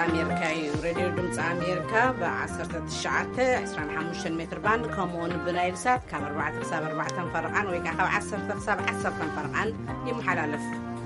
أمريكا راديو دمز أمريكا ب19-25 متر باند كمون بنايلسات كام 4 فرقان ويكا خو 10 فرقان يمحلالف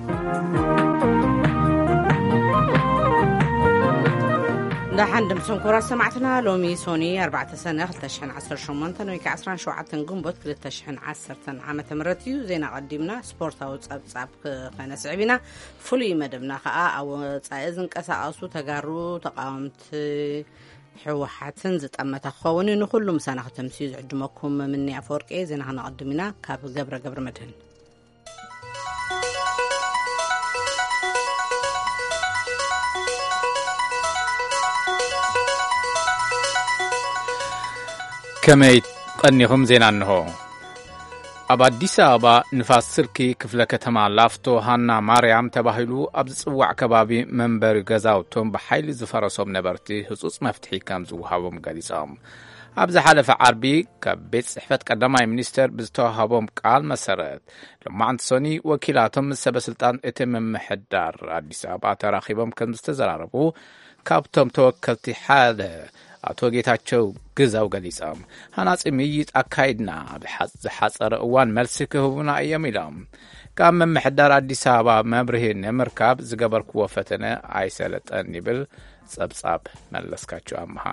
دحن دمسون كورا سمعتنا لومي سوني 4 سنة 2018 ويكا 17 قنبوت 2010 عامة مرتيو زينا قدمنا سبورتا وصاب خانا سعبنا فلي مدبنا خاء أو تايزن كساقاسو تقارو تقاومت حوحاتن زت أما تخووني نخلو مسانا ختمسيز عجمكم مني أفوركي زينا هنا قدمنا كاب قبر مدهن كمي قنيهم زين عنه أباديس أبا نفاس سركي كفلة كتما لافتو هانا ماريام تباهلو أبزوع كبابي منبر غزاوتهم بحيل زفرسهم نبرتي خصوص مفتحي كام زوهاوهم قديسام أبز حالف عربي كبيت صحفة قدماء منيستر بزتوهاوهم قال مسارات لما عند سوني وكيلاتهم السبا سلطان اتم محدار أباديس أبا تراخيبهم كان مستزراربو كابتهم توكلتي حاله أتو ጌታቸው ግዛው ገሊጻም ሃናጽ ምይጥ አካይድና በሐጸረ እዋን መልስ ክህቡና እየሚላም ካም መሕዳር አዲስ አበባ መብርሄን መርከብ ዝገበርኩ ወፈተነ አይሰለጠን ይብል ጸብጻብ መለስካቸው አምሃ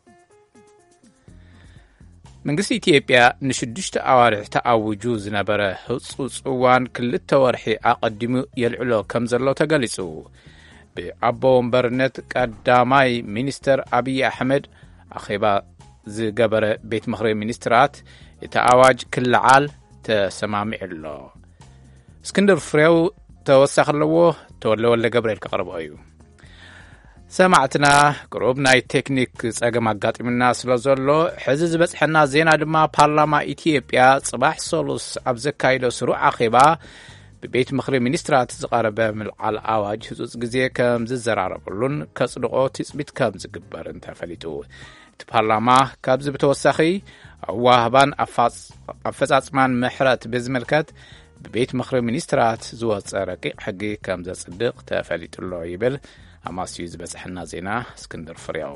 መንግስት ኢትዮጵያ ንሽድሽተ አዋርሕ ተአውጁ ዝነበረ ህጹጽ እዋን ክልተ ወርሒ አቀድሙ የልዕሎ ከም ዘሎ ተገሊጹ በአቦ ወንበርነት ቀዳማይ ሚኒስተር አብይ አህመድ አኺባ ዝገበረ ቤት ምኽሪ ሚኒስትራት የተአዋጅ ክልዓል ተሰማሚዕሎ እስክንድር ፍሬው ተወሳኸለዎ ተወለወለ ገብርኤል ከቀርበዩ ሰማዕትና ቅሩብ ናይ ቴክኒክ ጸገም አጋጥምና ስለዘሎ ሕዚ ዝበጽሐና ዜና ድማ ፓርላማ ኢትዮጵያ ጽባሕ ሶሉስ ኣብ ዘካይዶ ስሩዕ አኺባ በቤት ምኽሪ ሚኒስትራት ዝቀረበ ምልዓል አዋጅ ህጹጽ ጊዜ ከም ዝዘራረበሉን ከጽድቆ ትጽቢት ከም ዝግበርን ተፈሊጡ ፓርላማ ካብ ዝተወሰኺ አዋህባን አፈጻጽማን ምሕረት ብዝመልከት በቤት ምኽሪ ሚኒስትራት ዝወጸ ረቂቕ ሕጊ ከም ዘጽድቕ ተፈሊጡሎ ይብል አማስዩ ዝበጽሐና ዜና እስክንድር ፍሬው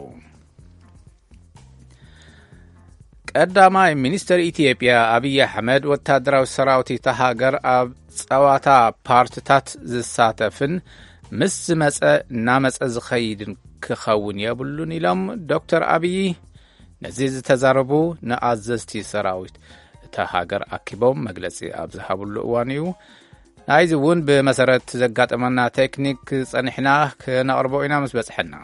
ቀዳማይ ሚኒስተር ኢትዮጵያ አብይ አህመድ ወታደራዊ ሰራዊት ተሃገር ኣብ ጸዋታ ፓርቲታት ዝሳተፍን ምስ ዝመጸ ናመጸ ዝኸይድን ክኸውን የብሉን ኢሎም ዶክተር አብይ ነዚ ዝተዛረቡ ንኣዘዝቲ ሰራዊት ተሃገር አኪቦም መግለጺ ኣብ ዝሃብሉ እዋን እዩ ናይዚ እውን ብመሰረት ዘጋጠመና ቴክኒክ ጸኒሕና ክነቕርቦ ኢና ምስ በጽሐና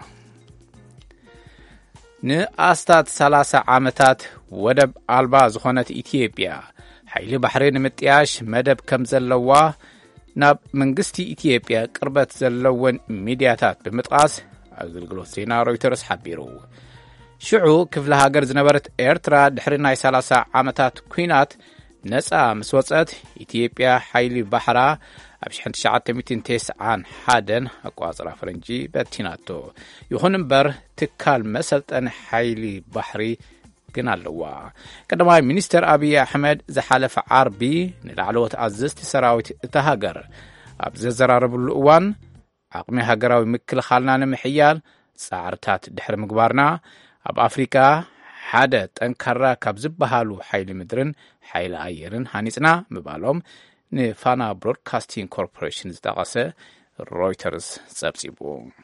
ንኣስታት 30 ዓመታት ወደብ አልባ ዝኾነት ኢትዮጵያ ኃይሊ ባሕሪ ንምጥያሽ መደብ ከም ዘለዋ ናብ መንግስቲ ኢትዮጵያ ቅርበት ዘለወን ሚዲያታት ብምጥቃስ አገልግሎት ዜና ሮይተርስ ሓቢሩ ሽዑ ክፍለ ሃገር ዝነበረት ኤርትራ ድሕሪ ናይ 30 ዓመታት ኩናት ነጻ ምስ ወጸት ኢትዮጵያ ኃይሊ ባሕራ ኣብ 1991 አቋጽራ ፈረንጂ በቲናቶ ይኹን እምበር ትካል መሰልጠን ኃይሊ ባሕሪ ግን ኣለዋ ቀዳማይ ሚኒስተር አብይ አህመድ ዝሓለፈ ዓርቢ ንላዕለዎት ኣዘዝቲ ሰራዊት እተሃገር ኣብ ዘዘራረብሉ እዋን ዓቕሚ ሃገራዊ ምክልኻልና ንምሕያል ጻዕርታት ድሕሪ ምግባርና ኣብ አፍሪካ ሓደ ጠንካራ ካብ ዝበሃሉ ኃይሊ ምድርን ኃይሊ ኣየርን ሃኒጽና ምባሎም ንፋና ብሮድካስቲንግ ኮርፖሬሽን ዝጠቐሰ ሮይተርስ ጸብጺቡ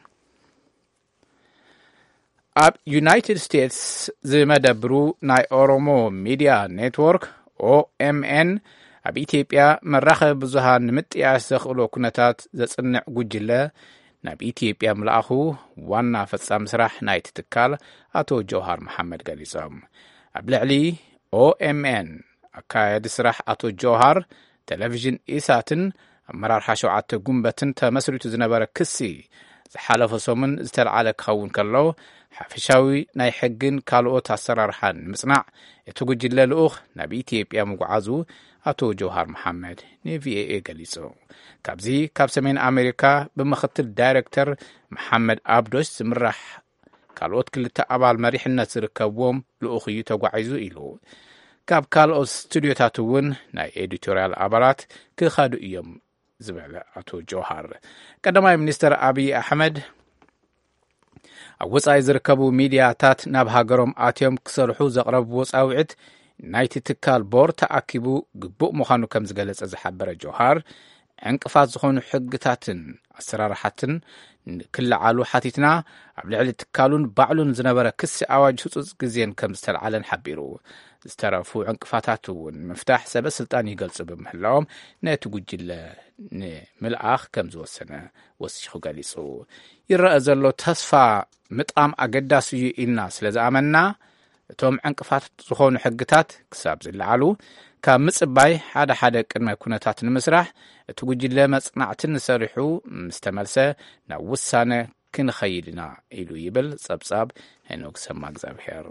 ኣብ ዩናይትድ ስቴትስ ዝመደብሩ ናይ ኦሮሞ ሚዲያ ኔትወርክ OMN ኣብ ኢትዮጵያ መራኸቢ ብዙሃን ንምጥያሽ ዘኽእሎ ኩነታት ዘጽንዕ ጉጅለ ናብ ኢትዮጵያ ምልኣኹ ዋና ፈጻሚ ስራሕ ናይቲ ትካል ኣቶ ጆሃር መሐመድ ገሊጾም ኣብ ልዕሊ OMN ኣካያዲ ስራሕ ኣቶ ጆሃር ቴሌቪዥን ኢሳትን ኣመራርሓ 7 ጉንበትን ተመስሪቱ ዝነበረ ክሲ ዝሓለፈ ሰሙን ዝተልዓለ ክኸውን ከሎ ሓፈሻዊ ናይ ሕግን ካልኦት ኣሰራርሓን ምጽናዕ እቲ ጉጅለ ልኡኽ ናብ ኢትዮጵያ ምጓዓዙ ኣቶ ጆሃር መሐመድ ንቪኤኤ ገሊጹ ካብዚ ካብ ሰሜን ኣሜሪካ ብምኽትል ዳይሬክተር መሐመድ አብዶስ ዝምራሕ ካልኦት ክልተ ኣባል መሪሕነት ዝርከብዎም ልኡኽ እዩ ተጓዒዙ ኢሉ ካብ ካልኦት ስቱድዮታት እውን ናይ ኤዲቶሪያል ኣባላት ክኻዱ እዮም ዝብለ ኣቶ ጆሃር ቀዳማይ ሚኒስተር አብይ አህመድ ኣብ ወጻኢ ዝርከቡ ሚድያታት ናብ ሃገሮም ኣትዮም ክሰርሑ ዘቕረብዎ ጻውዒት ናይቲ ትካል ቦር ተኣኪቡ ግቡእ ምዃኑ ከም ዝገለጸ ዝሓበረ ጆሃር ዕንቅፋት ዝኾኑ ሕግታትን ኣሰራርሓትን ክለዓሉ ሓቲትና ኣብ ልዕሊ ትካሉን ባዕሉን ዝነበረ ክሲ ኣዋጅ ህፁፅ ግዜን ከም ዝተለዓለን ሓቢሩ ዝተረፉ ዕንቅፋታት እውን ምፍታሕ ሰበስልጣን ይገልጹ ብምህላዎም ነቲ ጉጅለ ንምልኣኽ ከም ዝወሰነ ወሲኹ ገሊጹ ይረአ ዘሎ ተስፋ ምጣም ኣገዳሲ እዩ ኢልና ስለ ዝኣመና እቶም ዕንቅፋት ዝኾኑ ሕግታት ክሳብ ዝለዓሉ ካብ ምጽባይ ሓደ ቅድመ ኩነታት ንምስራሕ እቲ ጉጅለ መጽናዕትን ሰሪሑ ምስተመልሰ ናብ ውሳነ ክንኸይድና ኢሉ ይብል ጸብጻብ ሄኖክ ሰማእግዚኣብሔር።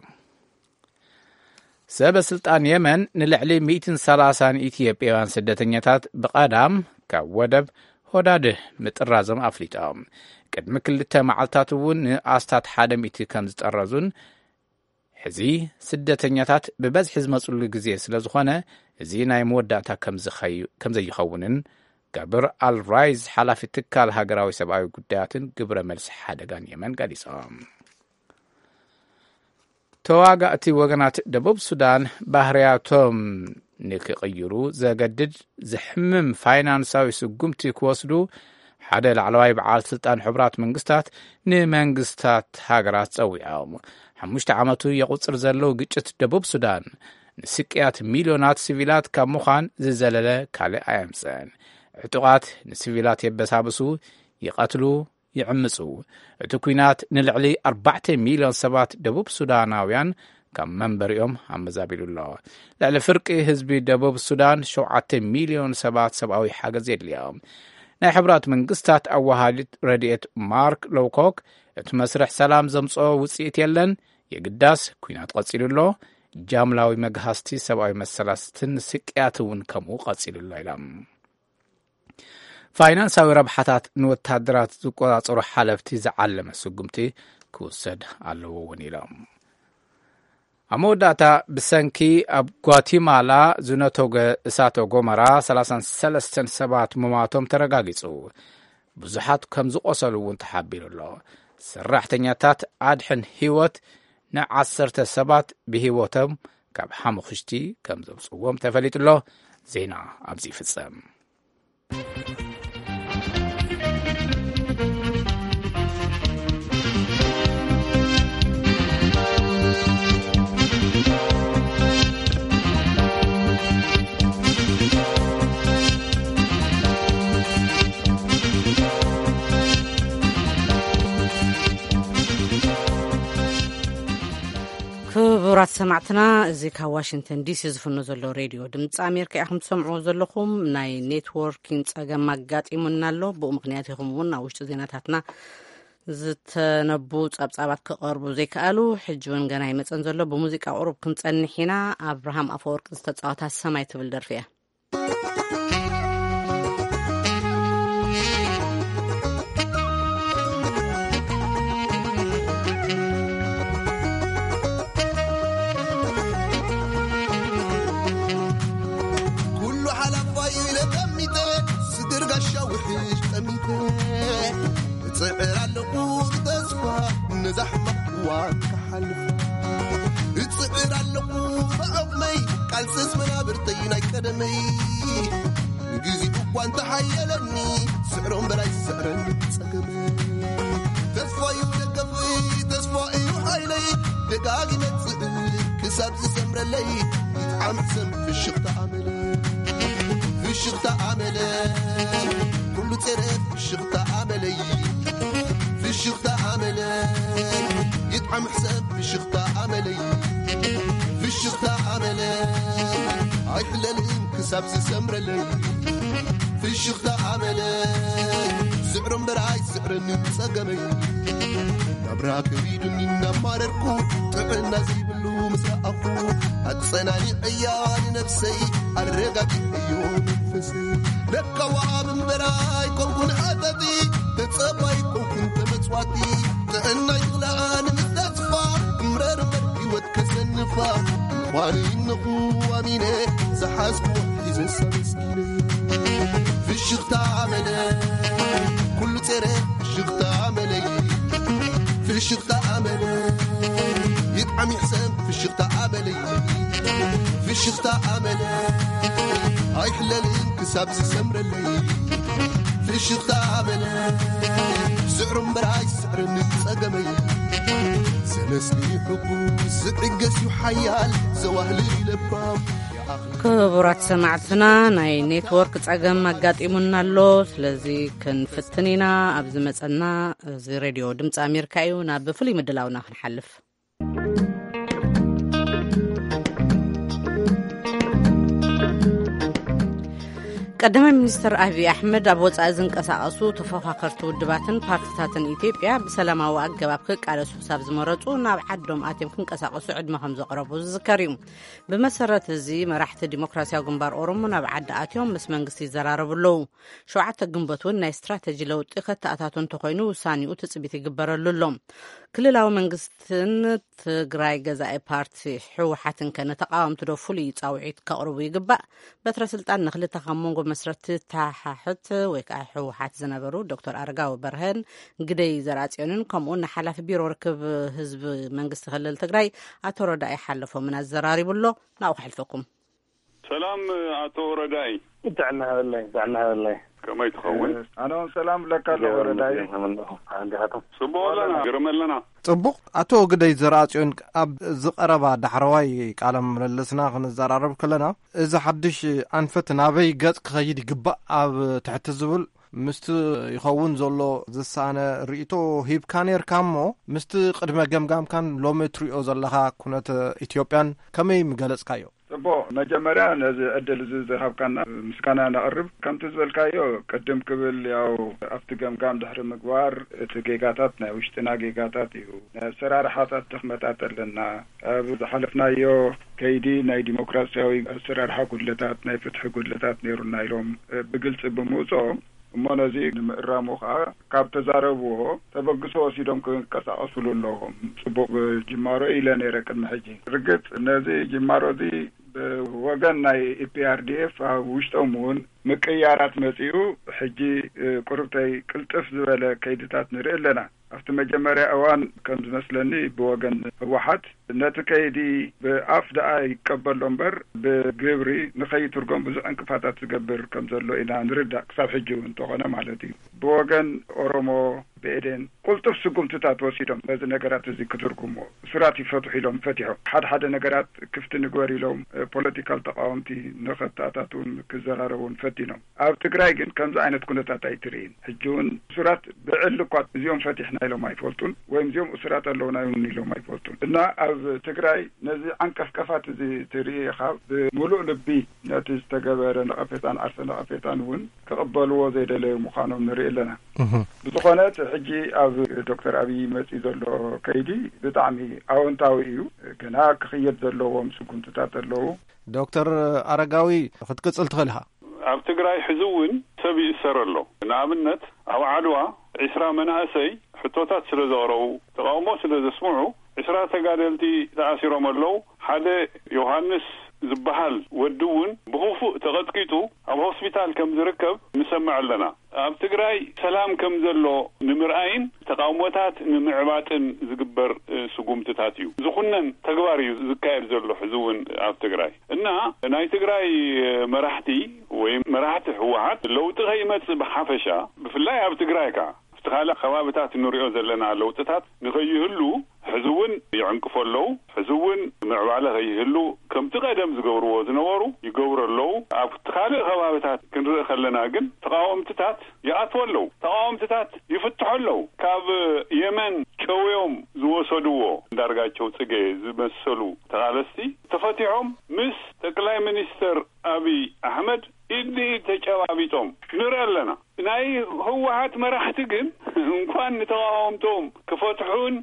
ሰበስልጣን የመን ንልዕሊ 130 ኢትዮጵያውያን ስደተኛታት ብቐዳም ካብ ወደብ ሆዳድህ ምጥራዞም ኣፍሊጦም ቅድሚ 2 መዓልታት እውን ንኣስታት 100 ከም ዝጠረዙን ሕዚ ስደተኛታት ብበዝሒ ዝመጽሉ ግዜ ስለ ዝኾነ እዚ ናይ መወዳእታ ከም ዘይኸውንን ጋብር ኣልራይዝ ሓላፊ ትካል ሃገራዊ ሰብኣዊ ጉዳያትን ግብረ መልሲ ሓደጋን የመን ገሊጾም። ተዋጋእቲ ወገናት ደቡብ ሱዳን ባህርያቶም ንክቕይሩ ዘገድድ ዝሕምም ፋይናንሳዊ ስጉምቲ ክወስዱ ሓደ ላዕለዋይ በዓል ስልጣን ሕቡራት መንግስታት ንመንግስታት ሃገራት ጸዊዖም 5 ዓመቱ የቝፅር ዘለው ግጭት ደቡብ ሱዳን ንስቅያት ሚልዮናት ሲቪላት ካብ ምዃን ዝዘለለ ካልእ ኣየምፅን ዕጡቓት ንሲቪላት የበሳብሱ ይቐትሉ ይዕምፁ እቲ ኩናት ንልዕሊ 4 ሚልዮን ሰባት ደቡብ ሱዳናውያን ካብ መንበሪኦም ኣመዛቢሉ ኣሎ ልዕሊ ፍርቂ ህዝቢ ደቡብ ሱዳን 7 ሚልዮን ሰባት ሰብኣዊ ሓገዝ የድልዮም ናይ ሕቡራት መንግስታት ኣዋሃዲት ረድኤት ማርክ ሎውኮክ እቲ መስርሕ ሰላም ዘምጽኦ ውፅኢት የለን የግዳስ ኩናት ቀጺሉ ኣሎ ጃምላዊ መግሃስቲ ሰብኣዊ መሰላስትን ስቅያት እውን ከምኡ ቀጺሉ ኣሎ ኢሎም ፋይናንሳዊ ረብሓታት ንወታደራት ዝቆጻጸሩ ሓለፍቲ ዝዓለመ ስጉምቲ ክውሰድ ኣለዎ እውን ኢሎም ኣብ መወዳእታ ብሰንኪ ኣብ ጓቲማላ ዝነተወ እሳተ ጎመራ 33 ሰባት ምማቶም ተረጋጊጹ ብዙሓት ከም ዝቆሰሉ እውን ተሓቢሩ ኣሎ ሰራሕተኛታት ኣድሕን ህይወት ን10 ሰባት ብህይወቶም ካብ ሓሙኽሽቲ ከም ዘብጽዎም ተፈሊጡ ኣሎ ዜና ኣብዚ ይፍጸም ክቡራት ሰማዕትና እዚ ካብ ዋሽንግተን ዲሲ ዝፍኖ ዘሎ ሬድዮ ድምፂ ኣሜሪካ ኢኹም ትሰምዕዎ ዘለኹም ናይ ኔትዎርኪንግ ፀገም ኣጋጢሙና ኣሎ ብኡ ምክንያት ኢኹም እውን ኣብ ውሽጢ ዜናታትና ዝተነቡ ጸብጻባት ክቐርቡ ዘይከኣሉ ሕጂ እውን ገና ይመፀን ዘሎ ብሙዚቃ ቁሩብ ክንጸንሕ ኢና ኣብርሃም ኣፈወርቂ ዝተጻወታ ሰማይ ትብል ደርፊ እያ صعر اللقوم تسفى نزحمة وكحلف صعر اللقوم بعمي قال سسمنا برتينا كدمي نجزي وانت حيلني سعرهم بلاي سعرني سقمي تسفى يولقفي تسفى يحيلي دقاقي نتسئل كساب سسمر لي يتعامل سم في الشغطة عملي في الشغطة عملي كله ترف في الشغطة عملي في الشغطة عملي يدعم حساب في الشغطة عملي في الشغطة عملي عيحل الانكساب سسمر لي في الشغطة عملي سعر براي سعر نتسقمي نبراك بيدني نمارركو تعنا زي بلو مسرقفو هتصناني عيالي نفسي الرقاقي ايوم نفسي لك وعاب براي كون عددي تتصبعي كون تمتصواتي تعنا يغلان مستدفع مرر مرقي واتكسنفا واني النقو واميني زحاسكو حيزي السمسكيني في الشغطة عملي كل ترى الشغطة عملي في الشغطة عملي يطعم يحسن في الشغطة عملي في الشغطة عملي هاي حلال انكساب سمر اللي في الشغطة عملي سعر مبراي سعر نتساقمي سنسلي حبو سعقس يحيال زواهلي لباب كبرات سمعتنا ناي نيتورك ጸገም አጋጥሙና አሎ ስለዚ ክንፍትኒና ኣብዚ መጸና እዚ ሬድዮ ድምጽ አሜሪካ እዩ ናብ ፍሉይ ምድላውና ክንሐልፍ ቀዳማይ ሚኒስትር አብይ አሕመድ ኣብ ወጻኢ ዝንቀሳቐሱ ተፎካከርቲ ውድባትን ፓርቲታትን ኢትዮጵያ ብሰላማዊ ኣገባብ ክቃለሱ ሕሳብ ዝመረጹ ናብ ዓዶም ኣትዮም ክንቀሳቐሱ ዕድመ ከም ዘቕረቡ ዝዝከር እዩ ብመሰረት እዚ መራሕቲ ዲሞክራሲያዊ ግንባር ኦሮሞ ናብ ዓዲ ኣትዮም ምስ መንግስቲ ይዘራረቡ ኣለዉ 7 ግንቦት እውን ናይ ስትራቴጂ ለውጢ ከተኣታቱ እንተኮይኑ ውሳኒኡ ትጽቢት ይግበረሉ ኣሎ ክልላዊ መንግስትን ትግራይ ገዛኢ ፓርቲ ሕወሓትን ከነተቃወምቲ ዶ ፍሉይ ጻውዒት ከቕርቡ ይግባእ በትረ ስልጣን ንኽልተ ካብ መንጎ መስረቲ ታሓሕት ወይ ከዓ ሕወሓት ዝነበሩ ዶክተር አረጋዊ በርሀን ግደይ ዘርአጽዮንን ከምኡን ሓላፊ ቢሮ ርክብ ህዝቢ መንግስቲ ክልል ትግራይ አቶ ረዳኢ ሓለፎምን ኣዘራሪቡሎ ናብኡ ክሕልፈኩም ሰላም አቶ ረዳኢ دعنا هؤلاء كما يتخون أنا سلام لك الورداي صبولنا جرملنا ጽቡቕ አቶ ግደይ ዘርአጽዮን ኣብ ዝቐረባ ዳሕረዋይ ቃለ ምልልስና ክንዘራረብ ከለና እዚ ሓድሽ ኣንፈት ናበይ ገጽ ክኸይድ ይግባእ ኣብ ትሕቲ ዝብል ምስቲ ይኸውን ዘሎ ዝሳነ ርእቶ ሂብካ ነርካ እሞ ምስቲ ቅድመ ገምጋምካን ሎሚ ትሪኦ ዘለኻ ኩነት ኢትዮጵያን ከመይ ምገለጽካዮ ጽቦ መጀመሪያ ነዚ ዕድል ዝሃብካና ምስጋና ነቕርብ ከምቲ ዝበልካዮ ቅድም ክብል ያው ኣብቲ ገምጋም ድሕሪ ምግባር እቲ ጌጋታት ናይ ውሽጥና ጌጋታት እዩ ኣሰራርሓታት ድኽመታት ኣለና ኣብ ዝሓለፍናዮ ከይዲ ናይ ዲሞክራሲያዊ ኣሰራርሓ ጉድለታት ናይ ፍትሒ ጉድለታት ነይሩና ኢሎም ብግልፂ ብምውፅኦም እሞ ነዚ ንምእራሙ ከዓ ካብ ተዛረብዎ ተበግሶ ወሲዶም ክንቀሳቐሱሉ ኣለዎም ጽቡቕ ጅማሮ ኢለ ነይረ ቅድሚ ሕጂ ርግጥ ነዚ ጅማሮ እዚ ብወገን ናይ ኢፒአርዲኤፍ ኣብ ውሽጦም እውን ምቅያራት መጺኡ ሕጂ ቁርብተይ ቅልጥፍ ዝበለ ከይድታት ንርኢ ኣለና ኣብቲ መጀመርያ እዋን ከም ዝመስለኒ ብወገን ህወሓት ነቲ ከይዲ ብኣፍ ደኣ ይቀበሎ እምበር ብግብሪ ንኸይትርጎም ብዙሕ እንቅፋታት ዝገብር ከም ዘሎ ኢና ንርዳእ ክሳብ ሕጂ እውን እንተኾነ ማለት እዩ ብወገን ኦሮሞ ብኤደን ቁልጡፍ ስጉምትታት ወሲዶም በዚ ነገራት እዚ ክትርጉሞ ስራት ይፈትሑ ኢሎም ፈቲሖም ሓደ ነገራት ክፍቲ ንግበር ኢሎም ፖለቲካል ተቃወምቲ ንኸተኣታቱን ክዘራረቡን ፈቲኖም ኣብ ትግራይ ግን ከምዚ ዓይነት ኩነታት ኣይትርኢን ሕጂ እውን ስራት ብዕል እኳ እዚኦም ፈቲሕና ኢሎም ኣይፈልጡን ወይም እዚኦም እስራት ኣለውና ኢሎም ኣይፈልጡን እና ኣብ ትግራይ ነዚ ዓንቀፍቀፋት እዚ ትርኢ ኢኻ ብምሉእ ልቢ ነቲ ዝተገበረ ነቐፌታን ዓርሰ ነቐፌታን እውን ክቕበልዎ ዘይደለዩ ምዃኖም ንርኢ ኣለና ብዝኾነት ሕጂ ኣብ ዶክተር አብይ መጺ ዘሎ ከይዲ ብጣዕሚ ኣወንታዊ እዩ ገና ክኽየድ ዘለዎም ስጉምትታት ኣለዉ ዶክተር አረጋዊ ክትቅጽል ትኽእል ኢኻ ኣብ ትግራይ ሕዚ እውን ሰብ ይእሰር ኣሎ ንኣብነት ኣብ ዓድዋ 20 መናእሰይ ሕቶታት ስለ ዘቕረቡ ተቃውሞ ስለ ዘስምዑ 20 ተጋደልቲ ተኣሲሮም ኣለዉ ሓደ ዮሃንስ ዝበሃል ወዲ እውን ብኽፉእ ተቐጥቂጡ ኣብ ሆስፒታል ከም ዝርከብ ንሰምዕ ኣለና ኣብ ትግራይ ሰላም ከም ዘሎ ንምርኣይን ተቃውሞታት ንምዕባጥን ዝግበር ስጉምትታት እዩ ዝኹነን ተግባር እዩ ዝካየድ ዘሎ ሕዚ እውን ኣብ ትግራይ እና ናይ ትግራይ መራሕቲ ወይ መራሕቲ ህወሓት ለውጢ ከይመጽእ ብሓፈሻ ብፍላይ ኣብ ትግራይ ከዓ استخالة خوابتات النوريو زلنا لوطتات نغيهلو حزون يعنقفلو حزون معواله غيهلو كم تقدم زغورو زنورو يغورلو استخالة خوابتات كنري خلنا كن تقاومتات ياطولو تقاومتات يفتحلو كاب يمن كويوم زوسدو دارغاچو صگه زمسلو تقالستي تفتحهم مس تقلاي منستر ابي احمد إني تجاوبيتهم نرى ناي هو هات مرحتكن እንኳን ተቃውምቶም ከፈትሑን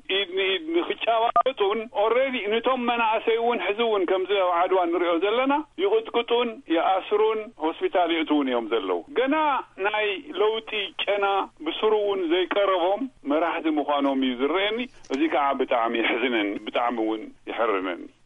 ንኽጫዋጡን ኦሬዲ ንቶም መናእሰይውን ሕዝውን ከምዚ ዓድዋ ንሪኦ ዘለና ይቁጥቁጡን ይኣስሩን ሆስፒታል ይእትውን እዮም ዘለው ገና ናይ ለውጢ ጨና ብስሩውን ዘይቀረቦም መራሕቲ ምዃኖም እዩ ዝረአኒ እዚ ከዓ ብጣዕሚ ይሕዝነኒ ብጣዕሚ እውን ይሕርነኒ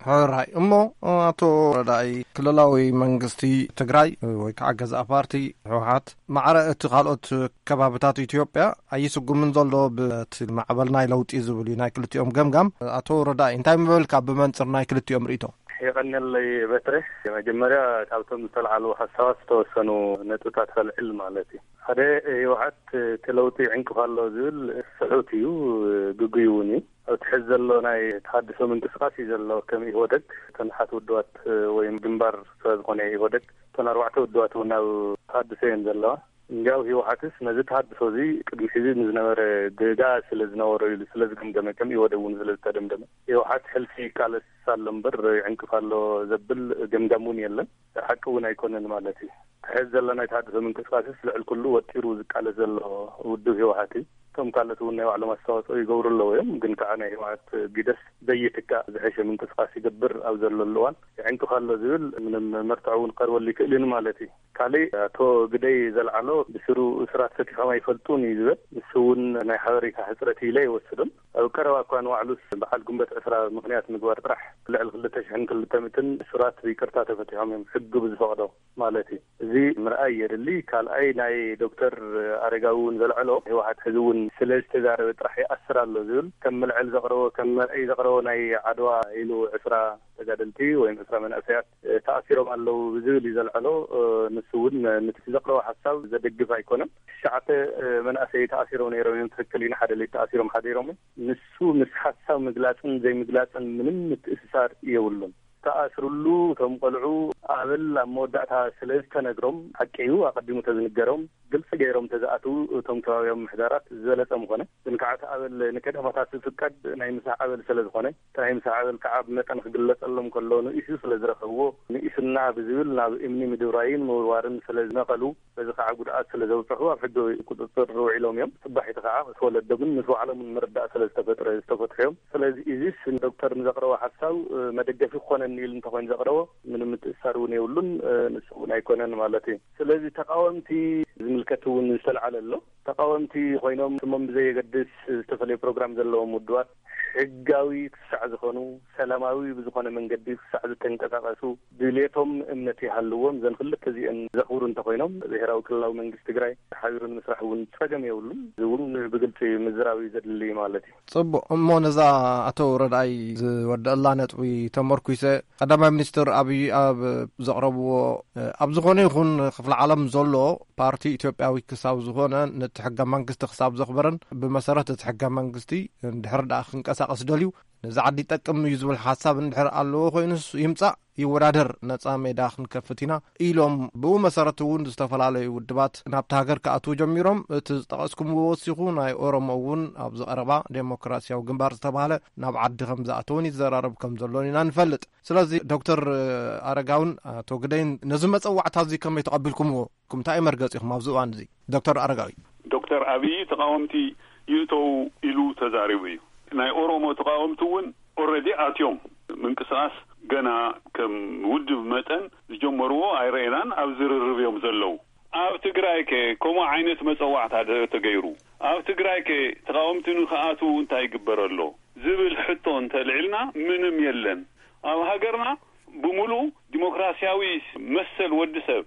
ሕራይ እሞ ኣቶ ረዳኢ ክልላዊ መንግስቲ ትግራይ ወይ ከዓ ገዛእ ፓርቲ ህወሓት ማዕረ እቲ ካልኦት ከባቢታት ኢትዮጵያ ኣይስጉምን ዘሎ በቲ ማዕበል ናይ ለውጢ ዝብል ናይ ክልቲኦም ገምጋም ኣቶ ረዳኢ እንታይ ምበልካ ብመንፅር ናይ ክልቲኦም ርእቶ يغني بتره مجمرة تعبتم طلعوا حساس توسنوا نتوتات فالعل مالتي هذا يوحد تلوتي عنك فالله ذل سعوتيو جوجيوني أو تحزل له ناي تحدثوا من تسقاسي زلوا كم يهودك تنحت ودوات وين جنبار فذقني يهودك تنروعت ودوات وناو تحدثين زلوا نجاو هي وحاتس نزت حدثوا ذي قدم حزين نزنور دجا سلزنور سلزكم دم كم يودون سلز تدم دم يوحد حلفي كالس سالمبر عنك فالله زبل جمجمون يلا حكونا يكونن مالتي تحزل لنا يتحدثوا من تسقاسي سلع الكل وتيرو على زل ودو هي وحاتي كم قالت وني وعلى مستوى يقول له يوم قن كأنا هوات جدس زيتك زحش من تسقاسي جبر أو زل اللوان يعني تخلى زول من المرتعون قروا اللي كلين مالتي كالي تو قدي زل علو بسرو أسرات فتح ما يفلتون يزود يسون أنا حاري كحسرتي لي والسلم أو كروا كانوا علوس بحال جنبة أسرة مقنيات مقوار طرح لعل خلتش عن كل تمتن أسرات ذكرتها فتح ما يحجوا بزفاضه مالتي زي مرأي اللي قال أي ناي دكتور أرجعون زل علو هو حتحزون سلج تجارب طرح يأثر على الزول كمل عل زقرو كمل أي زقرو ناي عدوى إلو أسرة تجادلتي وين أسرة من أسيات تأثيرهم على الزول يزل علو نسون نتزقرو حساب زدق فايكونم شعت من أسي تأثيرهم يروين تفكلين حد اللي تأثيرهم حديرهم نسو مسحسا مجلسن زي مجلسن من متأثر يولون تأثرلو تمقلعو قابل مودعتها سلج تنقرم حكيو أقدمو تزنقرم قلت غيرهم تزاتو تمتوايوم محدارات زلتهم خونه نكعت قابل نكد متاس فكد ناي مساع قابل سلز خونه تاي مساع قابل كعب متن خجلت لهم كلونو ايشو سلزرخو نيسنا بزول نا امني مدوراين موارن سلز نقلو بزقع غدات سلزوصخو افدو قططر روعيلهم يوم صباح يتقع سولد دغن نسو علم مردا سلز تفترهم سلز ايزيس دكتور مزقرو حساو مدغفي خونه نيل انتخون زقرو من متسارون يولن نسو نايكونن مالتي سلز تقاومتي ملكتون سل على الله تقاومتي خوينهم ثم زي قدس استفلي بروجرام زلهم ودوات حقاوي تسعز خونو سلاماوي بزخونه من قدس تسعز تنقطعسو دليتهم امنتي حلوهم زن خلت زي ان زخورن تخوينهم بهراو كلاو منግስት ትግራይ حاضرن مسرحون تفجم يولم زون بقلت مزراوي زدلي مالتي صب امو نزا اتو رداي ود الله نطوي تمركيسه قدما منستر ابي اب زقربو اب زخونه يكون خفل العالم زلو بارتي ኢትዮጵያዊ ክሳብ ዝኾነ ነትሕጋ መንግስቲ ክሳብ ዘኽበረን ብመሰረት እትሕጋ መንግስቲ እንድሕር ዳ ክንቀሳቀስ ደልዩ ንዛዓዲ ጠቅም እዩ ዝብል ሓሳብ እንድሕር ኣለዎ ኮይኑስ ይምጻእ ይወዳደር ነጻ ሜዳ ክንከፍት ኢና ኢሎም ብኡ መሰረት እውን ዝተፈላለዩ ውድባት ናብቲ ሃገር ከኣትዉ ጀሚሮም እቲ ዝጠቐስኩም ወሲኹ ናይ ኦሮሞ እውን ኣብ ዝቐረባ ዴሞክራሲያዊ ግንባር ዝተባሃለ ናብ ዓዲ ከም ዝኣተውን ይዘራረብ ከም ዘሎን ኢና ንፈልጥ ስለዚ ዶክተር ኣረጋውን ኣቶ ግደይን ነዚ መፀዋዕታ እዚ ከመይ ተቐቢልኩምዎ እንታይ መርገፂኹም ኣብዚ እዋን እዚ ዶክተር ኣረጋዊ ዶክተር ኣብይ ተቃወምቲ ይእተው ኢሉ ተዛሪቡ እዩ ናይ ኦሮሞ ተቃወምቲ እውን ኦልሬዲ ኣትዮም ምንቅስቃስ ገና ከም ውድብ መጠን ዝጀመርዎ ኣይረአናን ኣብ ዝርርብ እዮም ዘለው ኣብ ትግራይ ከምኡ ዓይነት መፀዋዕታ ተገይሩ ኣብ ትግራይ ተቃወምቲ ንኸኣቱ እንታይ ይግበረሎ ዝብል ሕቶ እንተልዕልና ምንም የለን ኣብ ሃገርና ብሙሉ ዲሞክራሲያዊ መሰል ወድሰብ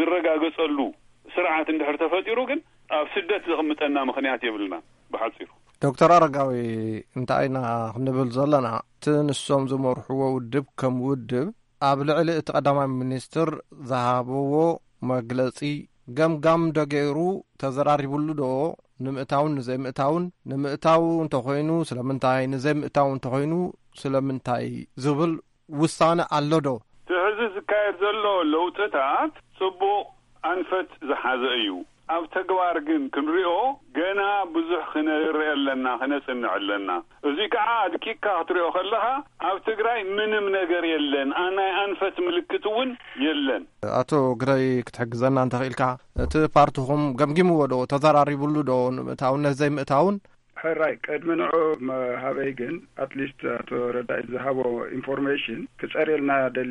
ዝረጋገጸሉ ስርዓት እንድሕር ተፈጢሩ ግን ኣብ ስደት ዝቕምጠና ምኽንያት የብልና ብሓፂሩ ዶክተር ኣረጋዊ እንታይና ክንብል ዘለና ትንሶም ዝመርሕዎ ውድብ ከም ውድብ ኣብ ልዕሊ እቲ ቀዳማይ ሚኒስትር ዝሃብዎ መግለጺ ገምጋም ደገይሩ ተዘራሪቡሉ ዶ ንምእታውን ንዘይምእታውን ንምእታው እንተኾይኑ ስለምንታይ ንዘይምእታው እንተኾይኑ ስለምንታይ ዝብል ውሳነ ኣሎ ዶ ትሕዚ ዝካየድ ዘሎ ለውጥታት ጽቡቕ ኣንፈት ዝሓዘ እዩ ኣብ ተግባር ግን ክንሪኦ ገና ብዙሕ ክንርኢ ኣለና ክነጽንዕ ኣለና እዚ ከዓ ድቂካ ክትሪኦ ከለኻ ኣብ ትግራይ ምንም ነገር የለን ናይ ኣንፈት ምልክት እውን የለን ኣቶ ግረይ ክትሕግዘና እንተኽኢልካ እቲ ፓርቲኹም ገምጊምዎ ዶ ተዘራሪቡሉ ዶ ንምእታውን ዘይምእታውን ሕራይ ቅድሚ ንዑ ሃበይ ግን ኣትሊስት ኣቶ ረዳይ ዝሃቦ ኢንፎርሜሽን ክጸሪልና ደሊ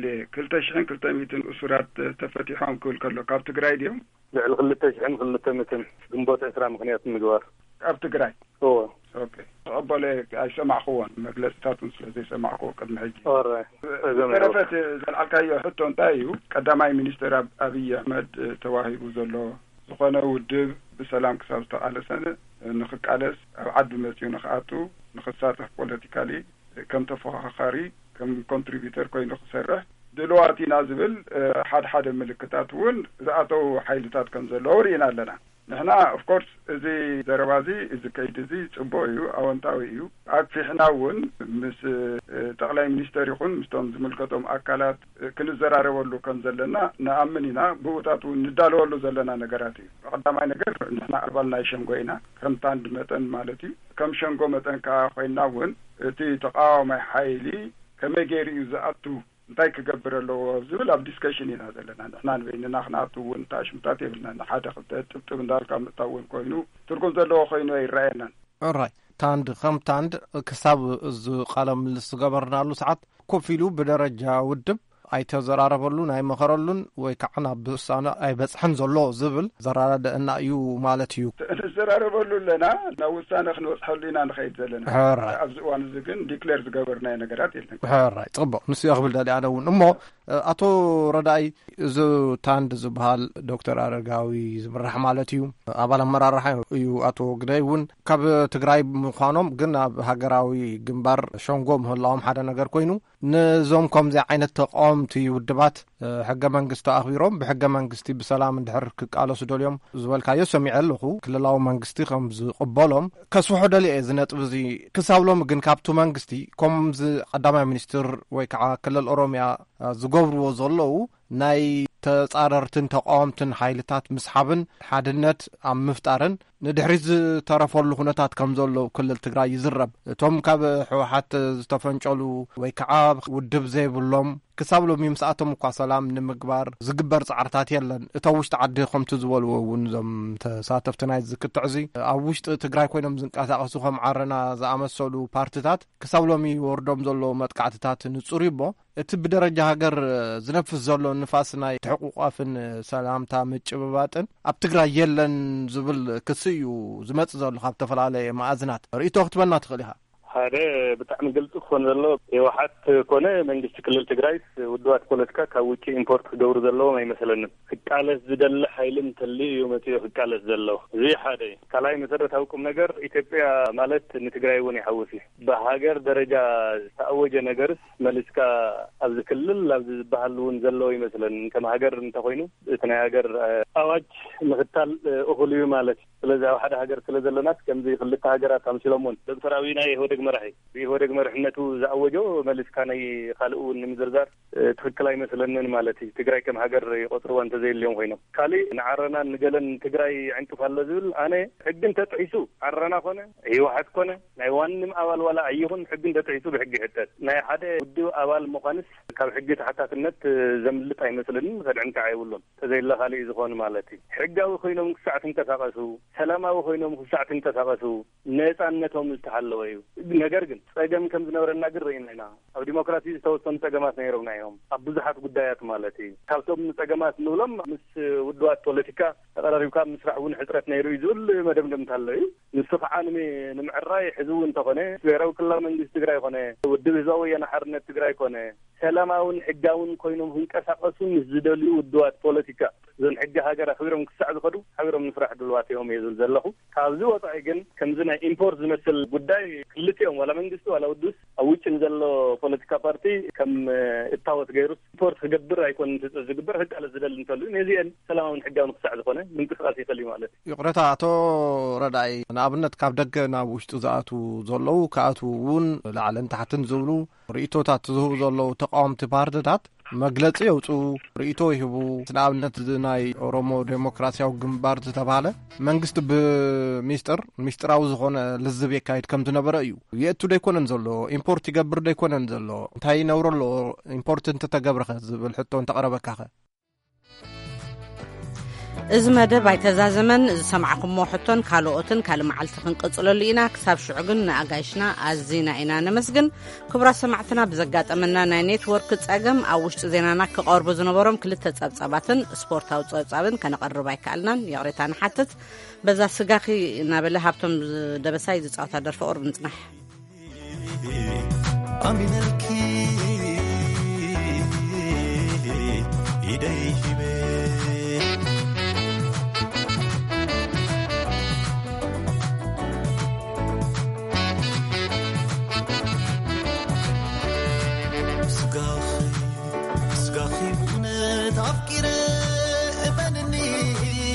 2200 እሱራት ተፈቲሖም ክብል ከሎ ካብ ትግራይ ድዮም ልዕሊ 2200 ግንቦት 20 ምክንያት ምግባር ኣብ ትግራይ اوكي قبل اي سمعخون مجلساتهم ስለዚህ ሰማዕኮ ቅድሚ ሕጂ ተረፈት ዘልዓልካዮ ሕቶ እንታይ እዩ ቀዳማይ ሚኒስትር አብይ አህመድ ተዋሂቡ ዘሎ ዝኾነ ውድብ ብሰላም ክሳብ ዝተቃለሰነ ንኽቃለስ ኣብ ዓዲ መፅኡ ንኽኣቱ ንኽሳተፍ ፖለቲካሊ ከም ተፎኻኻሪ ከም ኮንትሪቢዩተር ኮይኑ ክሰርሕ ድልዋት ኢና ዝብል ሓደ ምልክታት እውን ዝኣተው ሓይልታት ከም ዘለዎ ርኢና ኣለና ንሕና ኦፍ ኮርስ እዚ ዘረባዚ እዚ ከይዲ እዚ ጽቡቅ እዩ ኣወንታዊ እዩ ኣክፊሕና እውን ምስ ጠቅላይ ሚኒስተር ይኹን ምስቶም ዝምልከቶም ኣካላት ክንዘራረበሉ ከም ዘለና ንኣምን ኢና ብኡታት እውን ንዳለወሉ ዘለና ነገራት እዩ ቀዳማይ ነገር ንሕና ኣባል ናይ ሸንጎ ኢና ከም ታንድ መጠን ማለት እዩ ከም ሸንጎ መጠን ከዓ ኮይና እውን እቲ ተቃዋማይ ሓይሊ ከመይ ገይሩ እዩ ዝኣቱ እንታይ ክገብር ኣለዎ ዝብል ኣብ ዲስከሽን ኢና ዘለና ንሕና ንበይንና ክነኣቱ እውን ታሽምታት የብልና ሓደ ክልተ ጥብጥብ እንዳልካ ምእታውን ኮይኑ ትርጉም ዘለዎ ኮይኑ ይረአየናን ኦራይ ታንድ ከም ታንድ ክሳብ ቃለ ምልልስ ዝገበርናሉ ሰዓት ኮፍ ኢሉ ብደረጃ ውድብ ኣይተዘራረበሉ ናይ መኸረሉን ወይ ከዓ ናብ ውሳነ ኣይበፅሕን ዘሎ ዝብል ዘራረደአና እዩ ማለት እዩ ዘራረበሉ ለና ናብ ውሳነ ክንበፅሐሉ ኢና ንኸይድ ዘለና ኣብዚ እዋን እዚ ግን ዲክሌር ዝገበርናዮ ነገራት የለን ሕራይ ፅቡቅ ንሱ ክብል ደሊ ኣነ እውን እሞ ኣቶ ረዳይ እዚ ታንድ ዝበሃል ዶክተር ኣረጋዊ ዝምራሕ ማለት እዩ ኣባል ኣመራርሓ እዩ ኣቶ ግደይ እውን ካብ ትግራይ ምዃኖም ግን ኣብ ሃገራዊ ግንባር ሸንጎ ምህላዎም ሓደ ነገር ኮይኑ ንዞም ከምዚ ዓይነት ተቃወምቲ ውድባት ሕገ መንግስቲ ኣኽቢሮም ብሕገ መንግስቲ ብሰላም እንድሕር ክቃለሱ ደልዮም ዝበልካዮ ሰሚዐ ኣለኹ ክልላዊ መንግስቲ ከም ዝቕበሎም ከስውሖ ደሊየ ዝነጥብ እዚ ክሳብሎም ግን ካብቲ መንግስቲ ከምዚ ቀዳማይ ሚኒስትር ወይ ከዓ ክልል ኦሮምያ ዝገብርዎ ዘለዉ ናይ ተጻረርትን ተቃወምትን ሓይልታት ምስሓብን ሓድነት ኣብ ምፍጣርን ንድሕሪት ዝተረፈሉ ኩነታት ከም ዘለዉ ክልል ትግራይ ይዝረብ እቶም ካብ ሕወሓት ዝተፈንጨሉ ወይ ከዓ ውድብ ዘይብሎም ክሳብ ሎሚ ምስኣቶም እኳ ሰላም ንምግባር ዝግበር ጻዕርታት የለን እቶም ውሽጢ ዓዲ ከምቲ ዝበልዎ እውን ዞም ተሳተፍቲ ናይ ዝክትዕ እዚ ኣብ ውሽጢ ትግራይ ኮይኖም ዝንቀሳቐሱ ከም ዓረና ዝኣመሰሉ ፓርቲታት ክሳብ ሎሚ ወርዶም ዘለዎ መጥቃዕትታት ንጹር ይቦ እቲ ብደረጃ ሃገር ዝነፍስ ዘሎ ንፋስ ናይ ተሕቁቋፍን ሰላምታ ምጭብባጥን ኣብ ትግራይ የለን ዝብል ክስ እዩ ዝመጽእ ዘሎ ካብ ተፈላለየ ማእዝናት ርእቶ ክትበና ትኽእል ኢኻ ሓደ ብጣዕሚ ግልጽ ክኾን ዘሎ የዋሓት ኮነ መንግስቲ ክልል ትግራይ ውድባት ፖለቲካ ካብ ውጭ ኢምፖርት ክገብሩ ዘለዎም ኣይመስለንን ክቃለስ ዝደሊ ሓይልን ተልዩ መፅኡ ክቃለስ ዘሎ እዚ ሓደ ካልኣይ መሰረታዊ ቁም ነገር ኢትዮጵያ ማለት ንትግራይ እውን ይሓውስ ብሃገር ደረጃ ዝተኣወጀ ነገርስ መልስካ ኣብዚ ክልል ኣብዚ ዝበሃል እውን ዘለዎ ይመስለንን ከም ሃገር እንተኮይኑ እቲ ናይ ሃገር ኣዋጅ ምኽታል እኹል እዩ ማለት ስለዚ ኣብ ሓደ ሃገር ስለ ዘለናት ከምዚ ክልተ ሃገራት ኣምሲሎም እውን ዶክተር ኣብይ ናይ ኢህወደግ መራሒ ኢህወደግ መሪሕነቱ ዝኣወጆ መልስካ ናይ ካልእ እውን ንምዝርዛር ትክክል ኣይመስለንን ማለት እዩ ትግራይ ከም ሃገር ይቆጥርዋ እንተዘይልዮም ኮይኖም ካልእ ንዓረና ንገለን ትግራይ ዕንቅፍ ኣሎ ዝብል ኣነ ሕጊ እንተጥሒሱ ዓረና ኮነ ህወሓት ኮነ ናይ ዋንም ኣባል ዋላ ኣይኹን ሕጊ እንተጥሒሱ ብሕጊ ይሕተት ናይ ሓደ ውድብ ኣባል ምዃንስ ካብ ሕጊ ተሓታትነት ዘምልጥ ኣይመስለንን ከድዕንካ ኣይብሎም ተዘይለ ካልእ ዝኾኑ ማለት እዩ ሕጋዊ ኮይኖም ክሳዕ ትንቀሳቐሱ ሰላማዊ ኮይኖም ክሳዕ ትንቀሳቐሱ ነፃነቶም ዝተሓለወ እዩ ነገር ግን ጸገም ከም ዝነበረና ግን ርኢና ኢና ኣብ ዲሞክራሲ ዝተወሰኑ ጸገማት ነይሮምና እዮም ኣብ ብዙሓት ጉዳያት ማለት እዩ ካብቶም ጸገማት ንብሎም ምስ ውድባት ፖለቲካ ተቀራሪብካ ምስራዕ እውን ሕፅረት ነይሩ እዩ ዝብል መደምደምታ ኣሎ እዩ ንሱ ከዓ ንምዕራይ ሕዝቡ እንተኾነ ብሔራዊ ክልላዊ መንግስቲ ትግራይ ኮነ ውድብ ህዝባዊ ወያነ ሓርነት ትግራይ ኮነ ሰላማውን ሕጋውን ኮይኖም ክንቀሳቀሱ ምስ ዝደልዩ ውድባት ፖለቲካ ዘን ሕጊ ሃገር ኣኽቢሮም ክሳዕ ዝኸዱ ሓቢሮም ንስራሕ ድልዋት እዮም እየ ዝብል ዘለኹ ካብዚ ወፃኢ ግን ከምዚ ናይ ኢምፖርት ዝመስል ጉዳይ ክልቲኦም ዋላ መንግስቲ ዋላ ውድስ ኣብ ውጭን ዘሎ ፖለቲካ ፓርቲ ከም እታወት ገይሩስ ኢምፖርት ክገብር ኣይኮን ዝግበር ክቃለስ ዝደሊ እንተሉ ነዚአን ሰላማውን ሕጋውን ክሳዕ ዝኾነ ምንቅስቃስ ይኽእል እዩ ማለት እዩ ይቁረታ ኣቶ ረዳይ ንኣብነት ካብ ደገ ናብ ውሽጢ ዝኣቱ ዘለዉ ከኣቱ እውን ላዕለን ታሕትን ዝብሉ ርእቶታት ዝህቡ ዘለዉ ተቃወምቲ ፓርቲታት መግለጺ የውፁ ርእቶ ይህቡ ንኣብነት ናይ ኦሮሞ ዴሞክራሲያዊ ግንባር ዝተባሃለ መንግስቲ ብምስጢራዊ ዝኾነ ልዝብ የካይድ ከም ዝነበረ እዩ የእቱ ደይኮነን ዘሎ ኢምፖርት ይገብር ደይኮነን ዘሎ እንታይ ይነብሮ ኣሎ ኢምፖርት እንተተገብረኸ ዝብል ሕቶ እንተቐረበካኸ إذا مدى بايتزا زمن إذا سمعكم موحطن كالوقتن كالمعلتخن قصلوا لينا كساب شعقن أقايشنا أزينا إنا نمسجن كبرى سمعتنا بزقات أمنا ناينيت وركت أقم أو وشت زينانا كقارب زنبورم كل تتصابن سبورت أو تصابن كان قرباي كالنا يغريتان حتت بزا سقاخي نابله هابتم دبساي زي تعطى درف قرب نتنح أمين الكي إيديه سقاخي بنت أفكر أبنني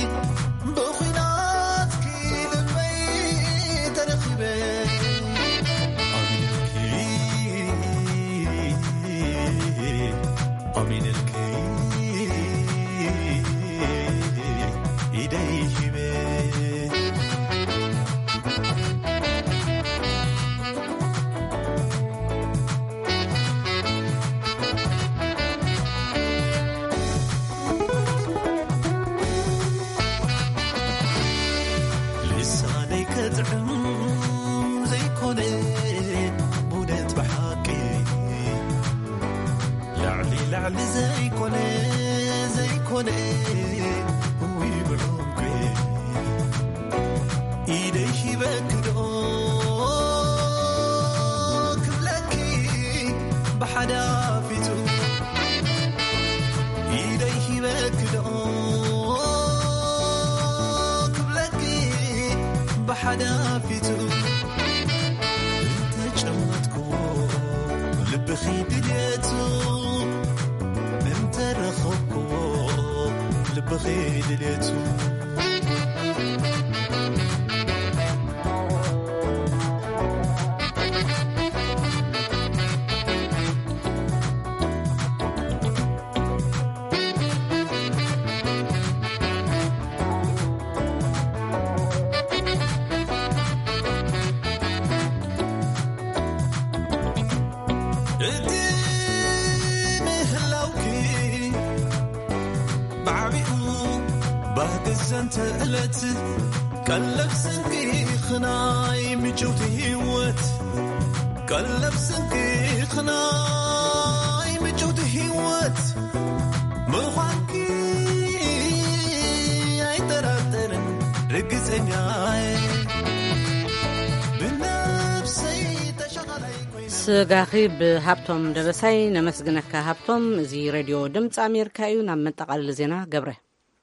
بخينات كي لبي ترخبي أمين الكي إيديه بي لعل زي كونه هو يبعوكي إيديه بكدو كبلكي بحدافتو إيديه بكدو كبلكي بحدافتو انت جمتكو لبخي دليتو لبخيد ليتو زنت قلت قلب سنقي خناي مجوتي هوت قلب سنقي خناي مجوتي هوت مخاكي اي تراترن رقصني بنفسي تشغلي سقاخي بهابتم دبساي نمسجنك هابتم زي راديو دمت أمريكا يو منطقة زينا قبره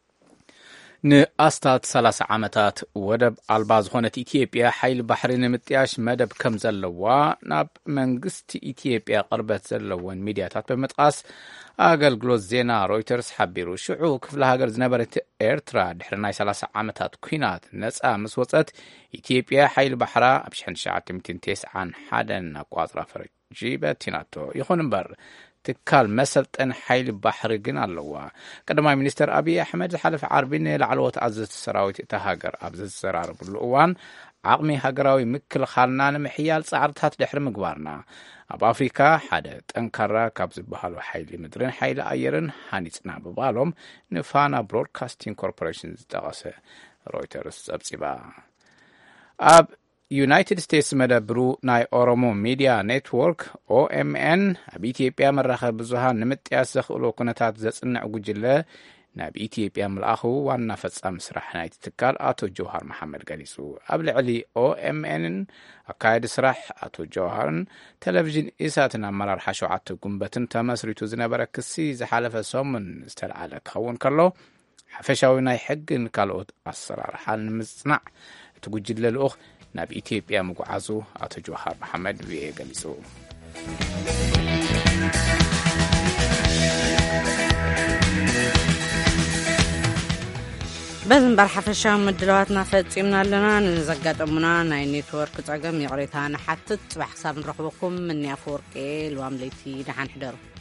ንኣስታት 30 ዓመታት ወደብ ኣልባ ዝኾነት ኢትዮጵያ ሓይሊ ባሕሪ ንምጥያሽ መደብ ከም ዘለዋ ናብ መንግስቲ ኢትዮጵያ ቅርበት ዘለወን ሚድያታት በመጥቃስ ኣገልግሎት ዜና ሮይተርስ ሓቢሩ ሽዑ ክፍለ ሃገር ዝነበረት ኤርትራ ድሕሪ ናይ 30 ዓመታት ኩናት ነፃ ምስ ወፀት ኢትዮጵያ ሓይሊ ባሕራ ኣብ 1991 ኣቋፅራ ፈረጂ በቲናቶ ይኹን እምበር ትካል መሰልጠን ሓይሊ ባሕሪ ግን ኣለዋ ቀዳማይ ሚኒስትር አብይ አሕመድ ሓለፈ ዓርቢ ንላዕለዎት ኣዘዝቲ ሰራዊት እታ ሃገር ኣብ ዝዘራረብሉ እዋን ዓቕሚ ሃገራዊ ምክልኻልና ንምሕያል ጻዕርታት ድሕሪ ምግባርና ኣብ ኣፍሪካ ሓደ ጠንካራ ካብ ዝበሃሉ ሓይሊ ምድርን ሓይሊ ኣየርን ሃኒፅና ብባሎም ንፋና ብሮድካስቲንግ ኮርፖሬሽን ዝጠቐሰ ሮይተርስ ጸብጺባ ኣብ ዩናይትድ ስቴትስ መደብሩ ናይ ኦሮሞ ሚድያ ኔትወርክ ኦኤምኤን ኣብ ኢትዮጵያ መራኸቢ ብዙሃን ንምጥያስ ዘኽእሎ ኩነታት ዘጽንዕ ጉጅለ ናብ ኢትዮጵያ ምልኣኹ ዋና ፈጻሚ ስራሕ ናይቲ ትካል ኣቶ ጀውሃር መሐመድ ገሊጹ ኣብ ልዕሊ ኦኤምኤንን ኣካየዲ ስራሕ ኣቶ ጀውሃርን ቴሌቭዥን ኢሳትን ኣመራርሓ 7 ጉንበትን ተመስሪቱ ዝነበረ ክሲ ዝሓለፈ ሰሙን ዝተለዓለ ክኸውን ከሎ ሓፈሻዊ ናይ ሕግን ካልኦት ኣሰራርሓን ንምጽናዕ እቲ ጉጅለ ልኡኽ ናብ ኢትዮጵያ ምጉዓዙ ኣቶ ጀውሃር መሐመድ ቪኤ ገሊጹ በዝንበር ሓፈሻዊ ምድለዋትና ፈጺምና ኣለና ንዘጋጠሙና ናይ ኔትወርክ ጸገም ይቕሬታ ንሓትት ጽባሕ ክሳብ ንረኽበኩም ምንያፍ ወርቄ ልዋም ለይቲ ደሓን ሕደሩ